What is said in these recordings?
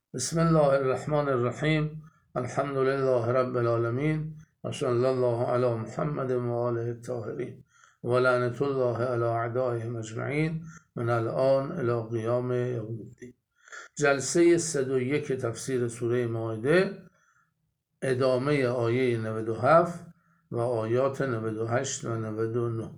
بسم الله الرحمن الرحیم. الحمد لله رب العالمین و صلی الله علی محمد و آله الطاهرین و لعنت الله علی اعدائهم اجمعین من الان الی قیام یوم الدین. جلسه 101 تفسیر سوره مائده، ادامه آیه 97 و آیات 98 و 99.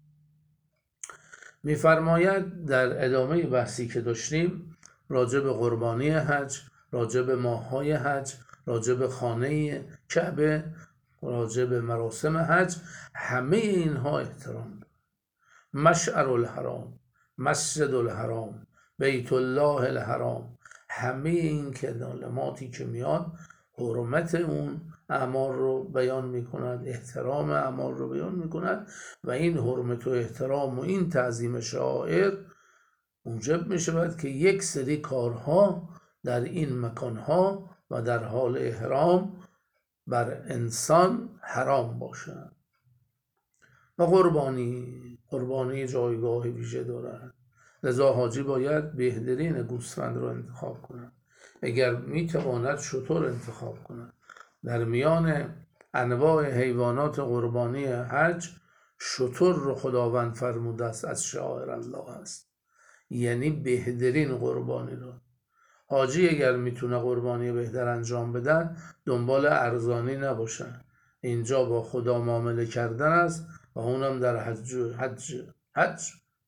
می‌فرماید در ادامه بحثی که داشتیم راجع به قربانی حج، راجع به ماه‌های حج، راجع به خانه کعبه، راجع به مراسم حج، همه اینها احترام دارد. مشعر الحرام، مسجد الحرام، بیت الله الحرام، همه این کلماتی که میاد حرمت اون اعمال رو بیان میکند، احترام اعمال رو بیان میکند و این حرمت و احترام و این تعظیم شعائر موجب میشود که یک سری کارها در این مکانها و در حال احرام بر انسان حرام باشد. و قربانی جایگاه ویژه دارد، لذا حاجی باید بهترین گوسفند را انتخاب کند. اگر میتواند شتر انتخاب کند. در میان انواع حیوانات قربانی حج شتر رو خداوند فرموده است از شعائر الله است، یعنی بهترین قربانی رو. حاجی اگر میتونه قربانی بهتر انجام بدن دنبال ارزانی نباشن. اینجا با خدا معامله کردن است و اونم در حج.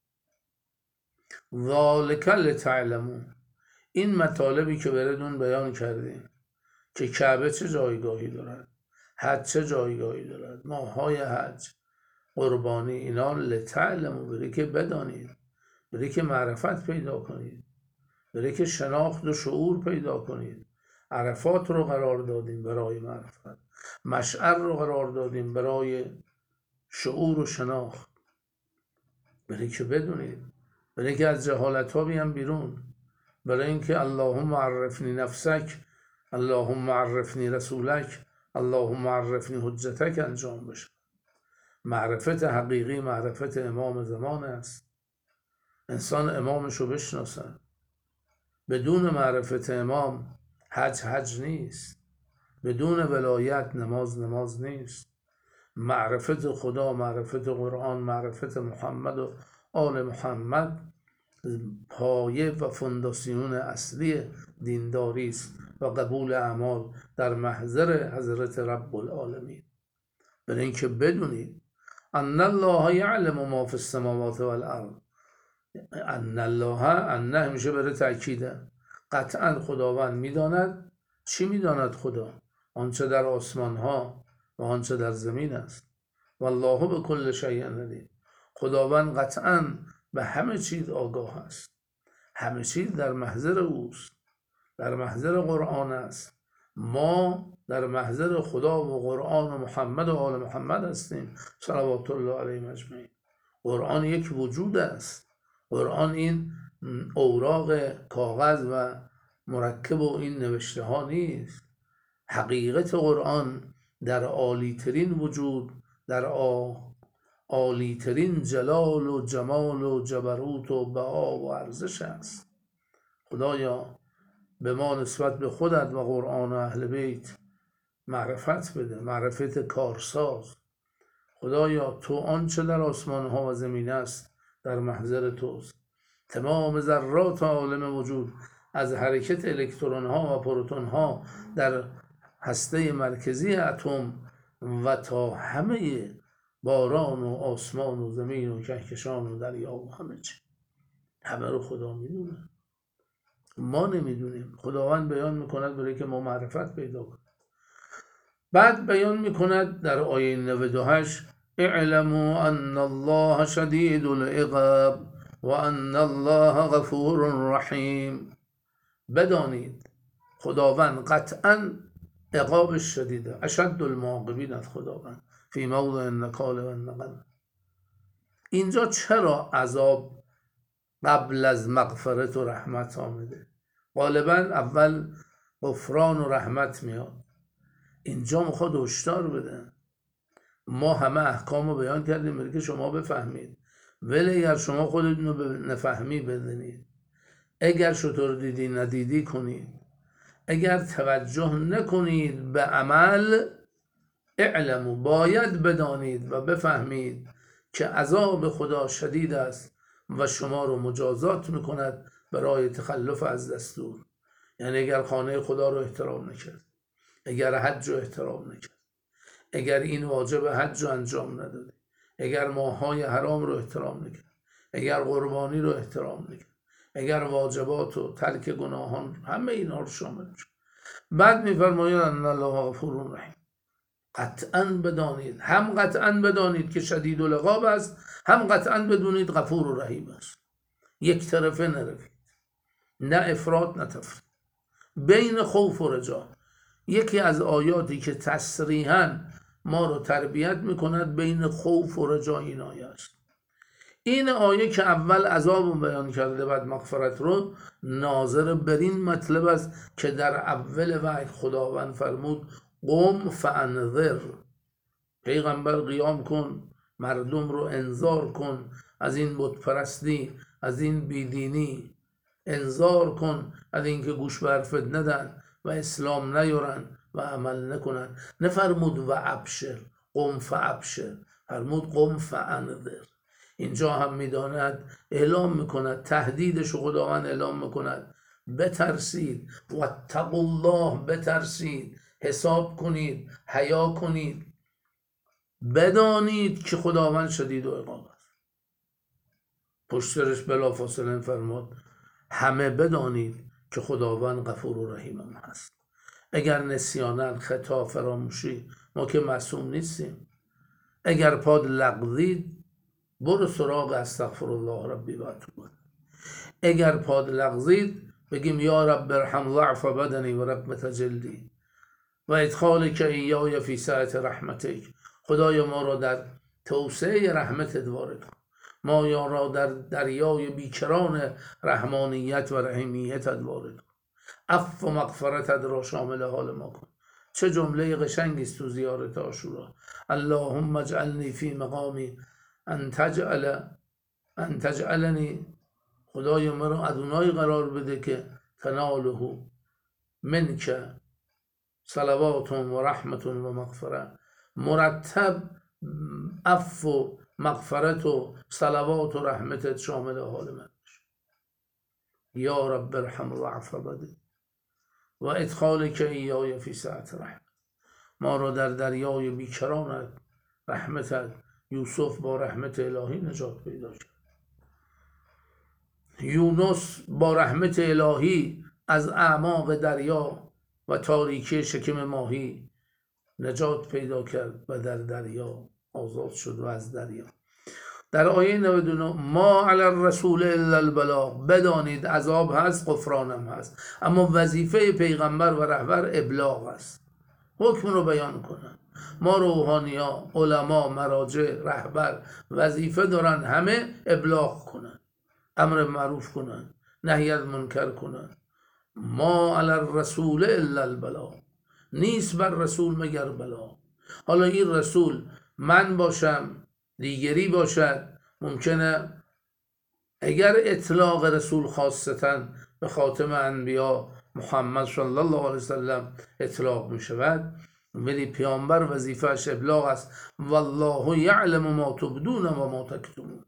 ذالک لتعلمون، این مطالبی که براتون بیان کردیم که کعبه چه جایگاهی دارد، حج چه جایگاهی دارد، ماهای حج، قربانی، اینا لتعلمون، برای که بدانید، برای که معرفت پیدا کنید، برای که شناخت و شعور پیدا کنید. عرفات رو قرار دادیم برای معرفت، مشعر رو قرار دادیم برای شعور و شناخت، برای که بدونید، برای که از جهالت ها بیان بیرون، برای اینکه اللهم عرفنی نفسک، اللهم عرفنی رسولک، اللهم عرفنی حجتک انجام بشه. معرفت حقیقی معرفت امام زمان است. انسان امامش رو بشناسه. بدون معرفت امام حج نیست. بدون ولایت نماز نیست. معرفت خدا، معرفت قرآن، معرفت محمد و آل محمد پایه و فونداسیون اصلی دینداری است و قبول اعمال در محضر حضرت رب العالمین. برای اینکه بدونید ان الله یعلم ما فی السماوات والارض. ان الله، ان همیشه برای تأکیده، قطعا خداوند میداند. چی میداند خدا؟ آنچه در آسمان ها و آنچه در زمین است. والله به کل شیء علیم. خداوند قطعا به همه چیز آگاه است. همه چیز در محضر اوست، در محضر قرآن است. ما در محضر خدا و قرآن و محمد و آل محمد هستیم صلوات الله علیهم اجمعین. قرآن یک وجود است. قرآن این اوراق کاغذ و مرکب و این نوشته ها نیست. حقیقت قرآن در عالیترین وجود، در عالیترین جلال و جمال و جبروت و بها و ارزش است. خدایا به ما نسبت به خودت و قرآن و اهل بیت معرفت بده، معرفت کارساز. خدایا تو آنچه در آسمان ها و زمین است در محضر توست. تمام ذرات عالم وجود، از حرکت الکترون ها و پروتون ها در هسته مرکزی اتم و تا همه باران و آسمان و زمین و کهکشان و دریا و همه چی، همه رو خدا میدونه. ما نمیدونیم. خداوند بیان میکند برای که ما معرفت پیدا کنیم. بعد بیان میکند در آیه 98 اعلموا ان الله شدید العقاب و ان الله غفور رحیم. بدانید خداوند قطعا عقابش شدیده، اشد المعاقبین از خداوند فی موضع النکال و النقل. اینجا چرا عذاب قبل از مغفرت و رحمت آمده؟ غالبا اول غفران و رحمت میاد. اینجا میخواد هشدار بده. ما همه احکام رو بیان کردیم برای که شما بفهمید، ولی اگر شما خودتون رو نفهمی بدونید، اگر شطور دیدی ندیدی کنید. اگر توجه نکنید به عمل، اعلموا، باید بدانید و بفهمید که عذاب خدا شدید است و شما رو مجازات میکند برای تخلف از دستور. یعنی اگر خانه خدا رو احترام نکرد، اگر حج رو احترام نکرد، اگر این واجب حج رو انجام ندادی، اگر ماه‌های حرام رو احترام نکرد، اگر قربانی رو احترام نکرد، اگر واجبات و ترک گناهان، همه اینا رو شامل میشه. بعد میفرماید ان الله غفور رحیم. قطعا بدانید، هم قطعا بدانید که شدید العقاب است، هم قطعا بدونید غفور و رحیم است. یک طرفه نروید، نه افراط نه تفرید، بین خوف و رجا. یکی از آیاتی که تصریحاً ما رو تربیت میکند بین خوف و رجا این آیه است. این آیه که اول عذاب رو بیان کرده بعد مغفرت رو، ناظر بر این مطلب است که در اول وحی خداوند فرمود قم فانذر، پیغمبر قیام کن، مردم رو انذار کن از این بت پرستی، از این بیدینی، انذار کن از این که گوش به حرفت ندن و اسلام نیارن و عمل نکنن. نفرمود و ابشر، قم فابشر، فرمود قم فانذر. اینجا هم میداند، اعلام میکند، تهدیدش خداوند اعلام میکند، بترسید، واتقوا الله، بترسید، حساب کنید، حیا کنید، بدانید که خداوند شدید و عقاب است. پشترش بلافاصله فرمود همه بدانید که خداوند غفور و رحیم هم هست. اگر نسیانن، خطا، فراموشی، ما که معصوم نیستیم، اگر پاد لغزید برو سراغ استغفرالله ربی و اتوب. اگر پاد لغزید بگیم یا رب ارحم ضعف بدنی و رقمت جلدی و ادخالک ایای فی سعة رحمتک، خدای ما را در توسعه رحمتت وارد کن، ما را در دریای بیکران رحمانیت و رحیمیتت وارد کن، عفو و مغفرتت را شامل حال ما کن. چه جمله قشنگی است تو زیارت عاشورا، اللهم اجعلنی فی مقامی ان تجعلنی، خدای ما را ادونای قرار بده که تناله منک صلوات و رحمت و مغفرت، مرتب عفو مغفرت و صلوات و رحمتت شامل حال من بشه. یا رب ارحم ضعف بدنی و ادخالک ایای فی سعة رحمت، ما را در دریای بیکرانت رحمتت، یوسف با رحمت الهی نجات پیدا کرد، یونس با رحمت الهی از اعماق دریا و تاریکی شکم ماهی نجات پیدا کرد و در دریا آزاد شد و از دریا. در آیه 99 ما علی الرسول الا البلاغ، بدانید عذاب هست، غفرانم هست، اما وظیفه پیغمبر و رهبر ابلاغ است، حکم رو بیان کنن. ما روحانی‌ها، علما، مراجع، رهبر وظیفه دارن همه ابلاغ کنن، امر معروف کنن، نهی از منکر کنن. ما علی الرسول الا البلاغ، نیست بر رسول مگر بلاغ. حالا این رسول من باشم، دیگری باشد، ممکنه اگر اطلاق رسول خاصتا به خاتم انبیا محمد صلی الله علیه وسلم اطلاق می شود، ولی پیامبر وظیفه‌اش ابلاغ است. والله یعلم ما تبدون و ما تکتمون،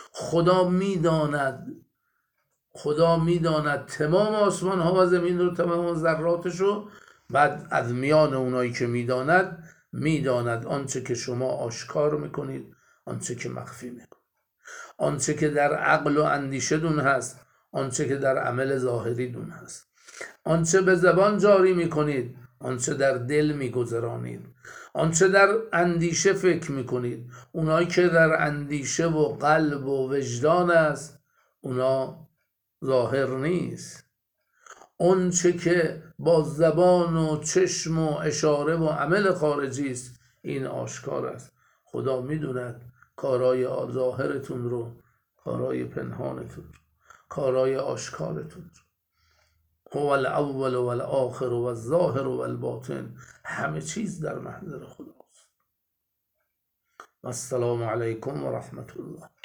خدا میداند تمام آسمان ها و زمین رو، تمام ذراتش رو، بعد از میان اونایی که میداند آنچه که شما آشکار میکنید، آنچه که مخفی میکنید، آنچه که در عقل و اندیشه دون هست، آنچه که در عمل ظاهری دون هست، آنچه به زبان جاری میکنید، آنچه در دل میگذرانید، آنچه در اندیشه فکر میکنید. اونایی که در اندیشه و قلب و وجدان است، اونا ظاهر نیست. آنچه که با زبان و چشم و اشاره و عمل خارجی است، این آشکار است. خدا میدوند کارای ظاهرتون رو، کارای پنهانتون رو، کارای آشکارتون رو. هو الاول و الاخر و الظاهر و الباطن، همه چیز در محضر خداست. السلام علیکم و رحمت الله.